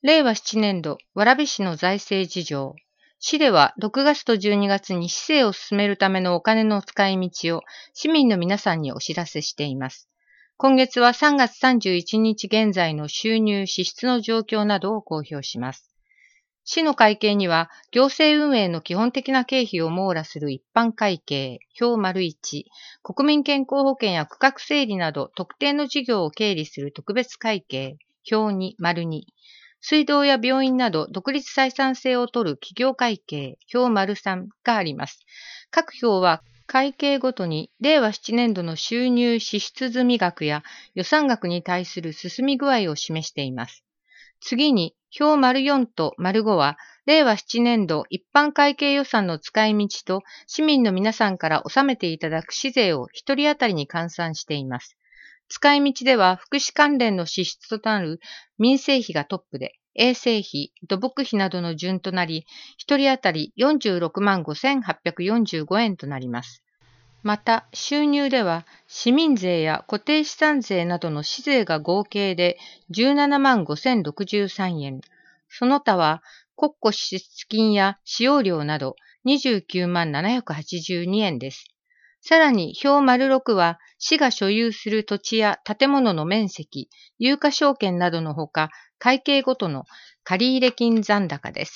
令和7年度、蕨市の財政事情。市では6月と12月に市政を進めるためのお金の使い道を市民の皆さんにお知らせしています。今月は3月31日現在の収入・支出の状況などを公表します。市の会計には、行政運営の基本的な経費を網羅する一般会計、表丸1、国民健康保険や区画整理など特定の事業を経理する特別会計、表2、丸2、水道や病院など独立採算性を取る企業会計、表丸3があります。各表は会計ごとに令和7年度の収入支出済額や予算額に対する進み具合を示しています。次に、表丸4と丸5は、令和7年度一般会計予算の使い道と市民の皆さんから納めていただく市税を一人当たりに換算しています。使い道では福祉関連の支出となる民生費がトップで、衛生費、土木費などの順となり、一人当たり46万5845円となります。また、収入では、市民税や固定資産税などの市税が合計で17万5063円。その他は、国庫支出金や使用料など29万782円です。さらに、表丸6は、市が所有する土地や建物の面積、有価証券などのほか、会計ごとの借入金残高です。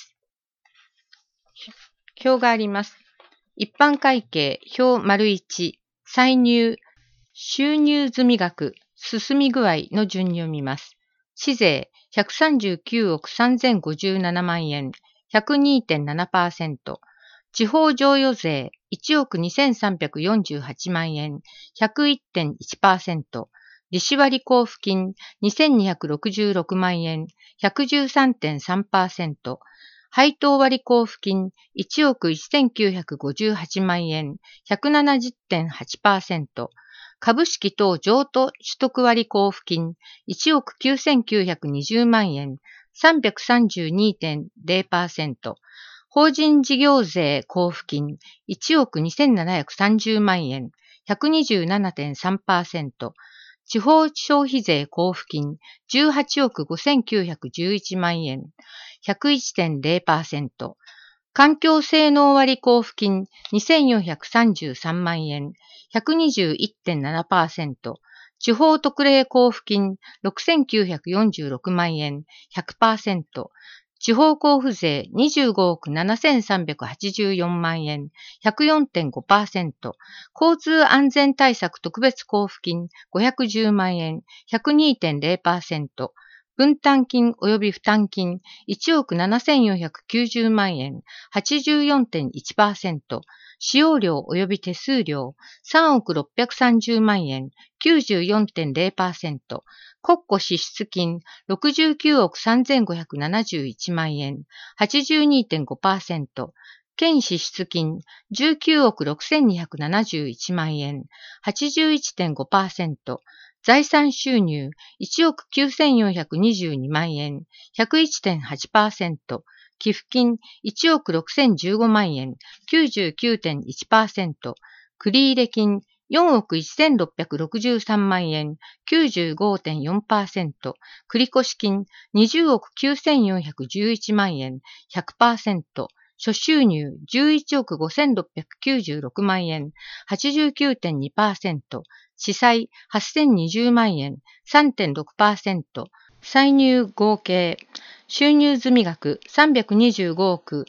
表があります。一般会計、表丸1、歳入、収入済額、進み具合の順に読みます。市税、139億3057万円、102.7%。地方譲与税、1億2348万円、101.1%。利子割交付金、2266万円、113.3%。配当割交付金、1億1958万円、170.8%。株式等譲渡取得割交付金、1億9920万円、332.0%。法人事業税交付金、1億2730万円、127.3%。地方消費税交付金、18億5911万円、101.0%。環境性能割交付金、2433万円、121.7%。地方特例交付金、6946万円、100%。地方交付税25億7384万円、104.5%。交通安全対策特別交付金510万円、102.0%。分担金及び負担金1億7490万円、84.1%。使用料及び手数料3億630万円、94.0%。国庫支出金69億3571万円、82.5%。県支出金19億6271万円、81.5%。財産収入1億9422万円、101.8%。寄付金1億6015万円、99.1%。繰入金4億1663万円、95.4%。繰越金20億9411万円、100%。諸収入11億5696万円、89.2%。市債8020万円、3.6%。歳入合計、収入済額325億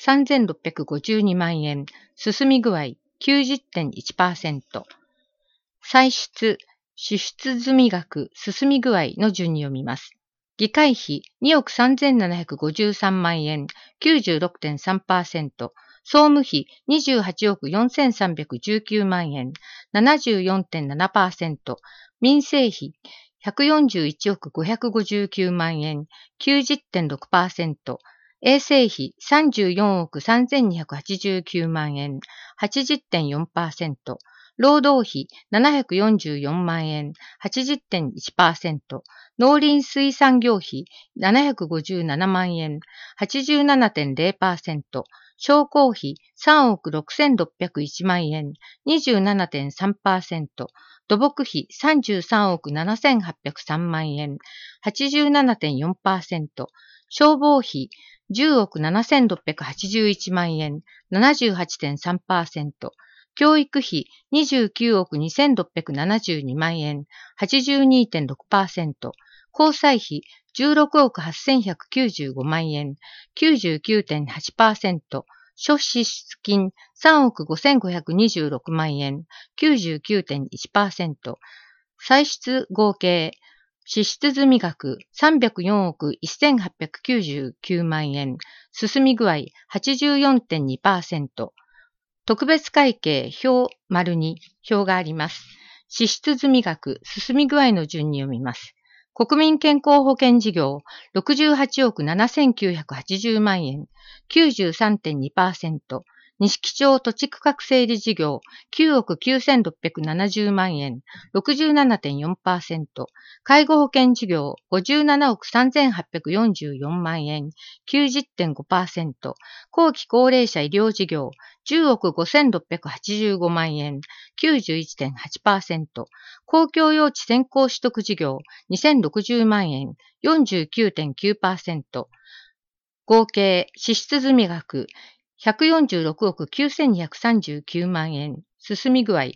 3652万円、進み具合 90.1%。歳出、支出済額、進み具合の順に読みます。議会費2億3753万円、96.3%。総務費28億4319万円、74.7%。民生費141億559万円、90.6%。衛生費34億3289万円、80.4%。労働費744万円、80.1%。農林水産業費757万円、87.0%。商工費3億6601万円、27.3%。土木費33億7803万円、87.4%。 消防費10億7681万円、78.3%、教育費29億2672万円、82.6%、交際費16億8195万円、99.8%、諸支出金3億5526万円、99.1%、歳出合計支出済額304億1899万円、進み具合 84.2%、特別会計表丸に表があります。支出済額、進み具合の順に読みます。国民健康保険事業68億7980万円、93.2%、錦町土地区画整理事業9億9670万円、67.4%、介護保険事業57億3844万円、90.5%、後期高齢者医療事業10億5685万円、91.8%、公共用地先行取得事業2060万円、49.9%、合計支出済額146億9239万円、進み具合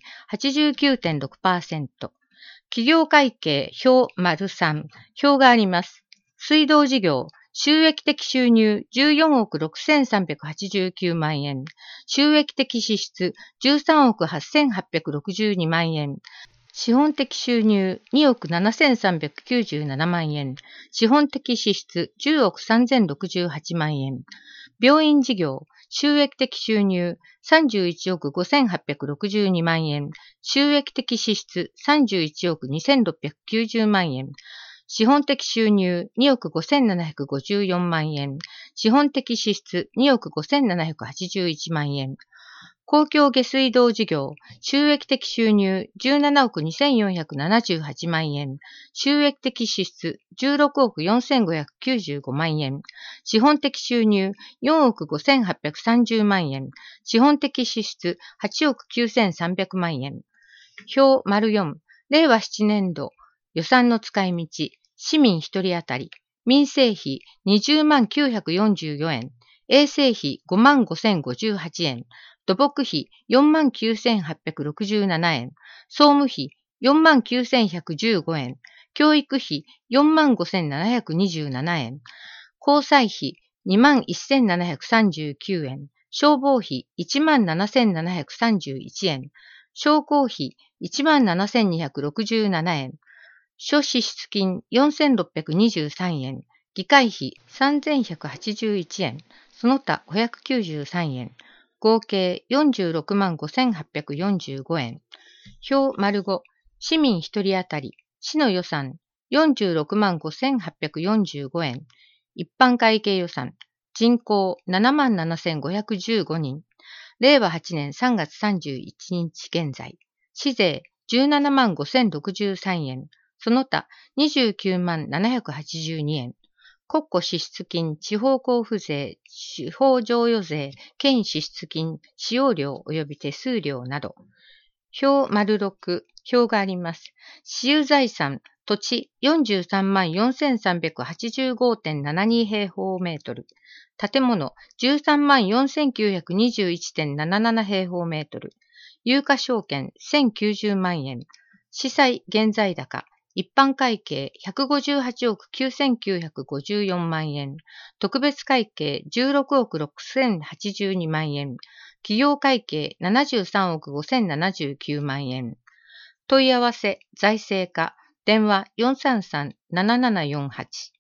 89.6%、企業会計表丸3、表があります。水道事業、収益的収入14億6389万円、収益的支出13億8862万円、資本的収入2億7397万円、資本的支出10億3068万円、病院事業、収益的収入31億5862万円、収益的支出31億2690万円、資本的収入2億5754万円、資本的支出2億5781万円、公共下水道事業、収益的収入17億2478万円、収益的支出16億4595万円、資本的収入4億5830万円、資本的支出8億9300万円。表丸4、令和7年度予算の使い道、市民1人当たり、民生費20万944円、衛生費5万5058円、土木費4万9867円、総務費4万9115円、教育費4万5727円、交際費2万1739円、消防費1万7731円、商工費1万7267円、諸支出金4623円、議会費3181円、その他593円、合計46万5845円。表丸5、市民1人当たり、市の予算46万5845円。一般会計予算、人口7万7515人。令和8年3月31日現在。市税17万5063円。その他29万782円。国庫支出金、地方交付税、地方譲与税、県支出金、使用料及び手数料など。表丸6、表があります。私有財産、土地43万4385.72 平方メートル。建物13万4921.77 平方メートル。有価証券1090万円。司債現在高。一般会計158億9954万円。特別会計16億6082万円。企業会計73億5079万円。問い合わせ、財政課、電話433-7748。